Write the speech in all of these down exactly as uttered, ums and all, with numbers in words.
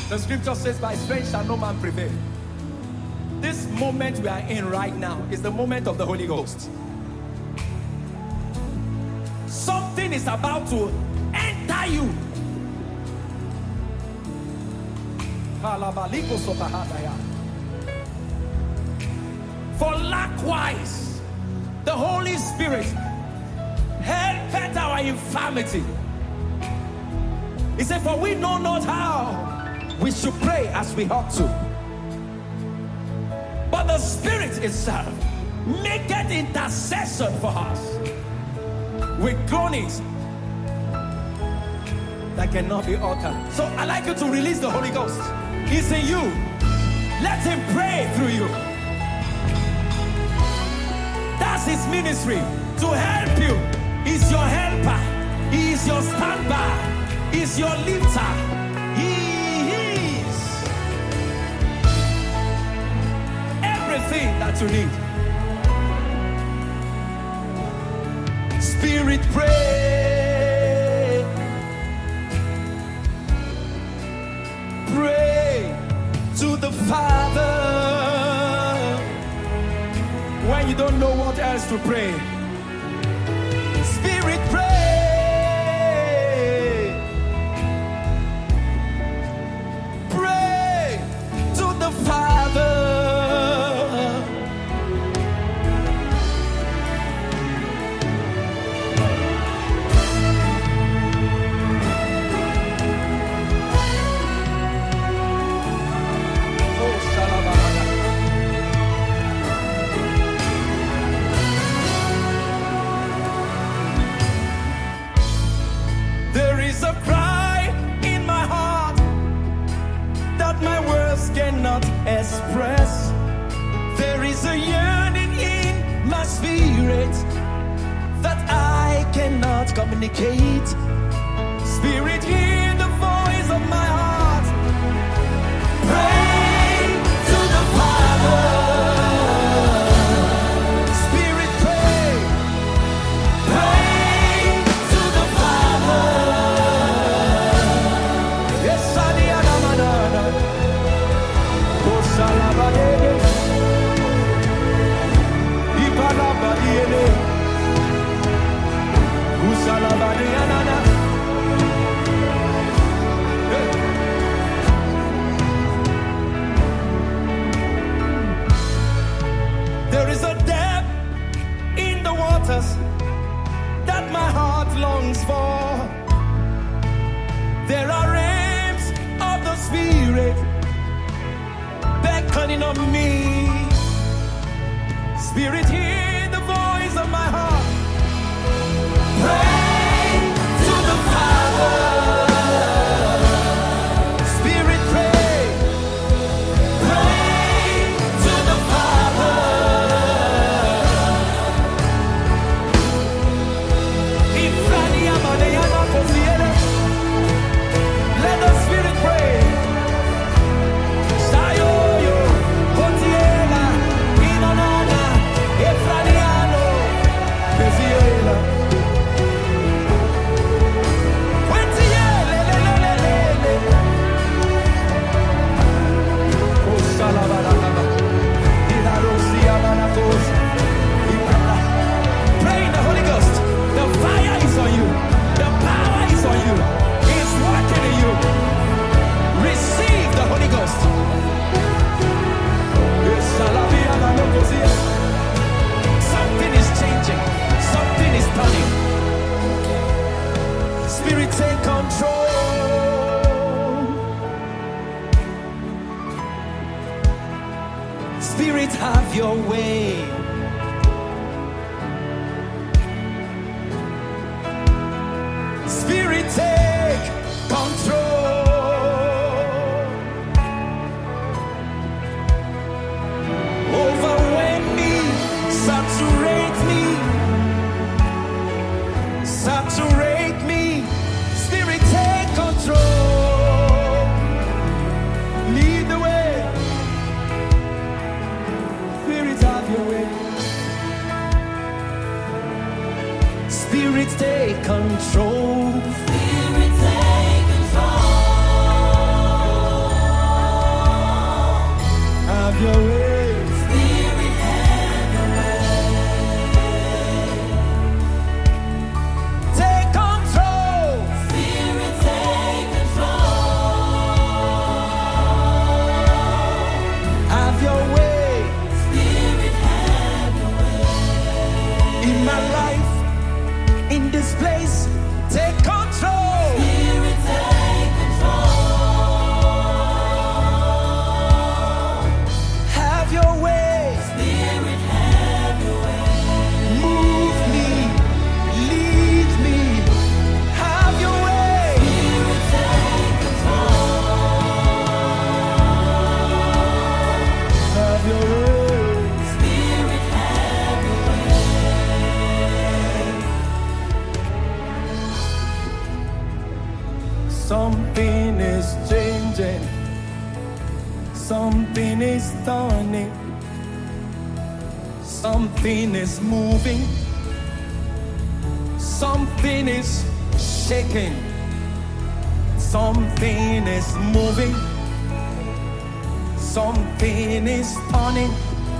The scripture says, by strength shall no man prevail. This moment we are in right now is the moment of the Holy Ghost. Something is about to enter you. For likewise, the Holy Spirit helpeth our infirmity. He said, for we know not how we should pray as we ought to. But the Spirit itself maketh intercession for us with groanings that cannot be uttered. So I'd like you to release the Holy Ghost. He's in you. Let him pray through you. That's his ministry, to help you. He's your helper. He is your standby. He's your lifter. He is everything that you need. Spirit, pray. Pray to the Father when you don't know what else to pray. Spirit, pray. Pray to the Father. Cannot express. There is a yearning in my spirit that I cannot communicate. Spirit, hear the voice of my heart. Pray to the Father. Spirit, pray. Pray to the Father. Yes, Sadiana. There is a depth in the waters that my heart longs for. There are realms of the Spirit beckoning on me. Spirit, hear the voice of my heart. Pray to the Father. Spirit, pray. Pray to the Father. Let the Spirit pray. Pray in the Holy Ghost. The fire is on you. The power is on you. It's working in you. Receive the Holy Ghost. Something is changing. Something is turning. Spirit, take control. Spirit, have your way. Spirit, take control. Overwhelm me, saturate me, saturate me. Spirit, take control. Lead the way. Spirit, have your is changing. Something is turning. Something is moving. Something is shaking. Something is moving. Something is turning.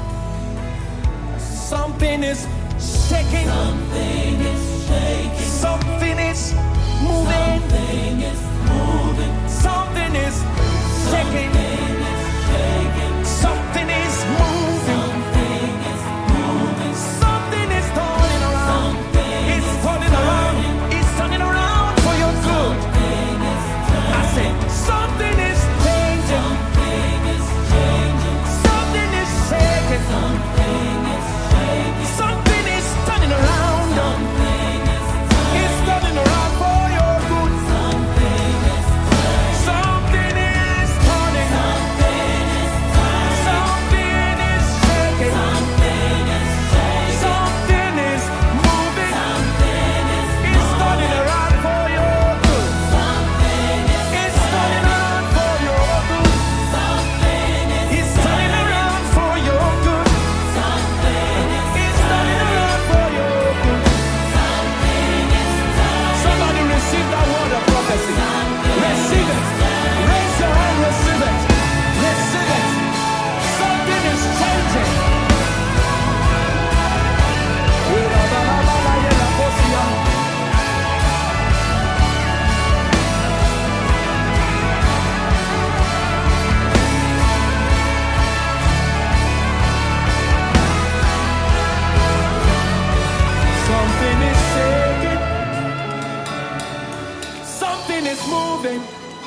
Something is shaking. Something is shaking. Something is moving. Something is moving. Something is shaking. Something is shaking. Something is moving. Something is moving. Something is turning around. Something It's is turning around. turning. It's turning around for your good. Something is I say turning. something is changing. Something is changing. Something is shaking. Something is shaking. Something is turning around. Something is turning. It's turning around for your good. Something is turning. Something is turning. Something is turning. Something is shaking. Something is shaking. Something is moving. Something is It's turning around for your good. Something is It's turning around for your good. Something is It's turning around for your good. Something is It's turning around for your good. Something is turning. Somebody receive that word of prophecy. Receive it. Raise your hand, receive it. Receive it. Something is changing. Something is shaking. Something is moving.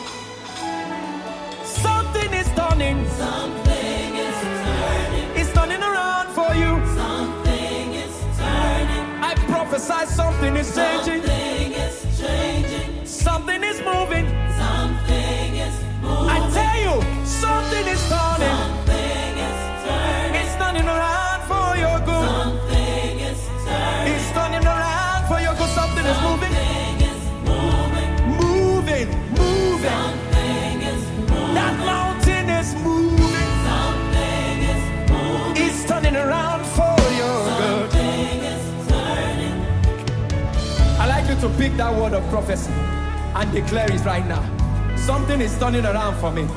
Something is turning. Something is turning. It's turning around for you. Something is turning. I prophesy something is changing. Something is changing. Something is moving. Something is I moving. tell you, something is turning. Something is turning. It's turning around for your good. Something is turning. It's turning around for your good. Something is moving. Something is moving. Moving, moving. Something is moving. That mountain is moving. Something is moving. It's turning around for your good. Something is turning. I like you to pick that word of prophecy and declare it right now. Something is turning around for me.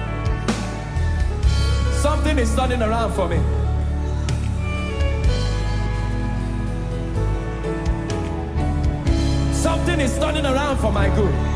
Something is turning around for me. Something is turning around for my good.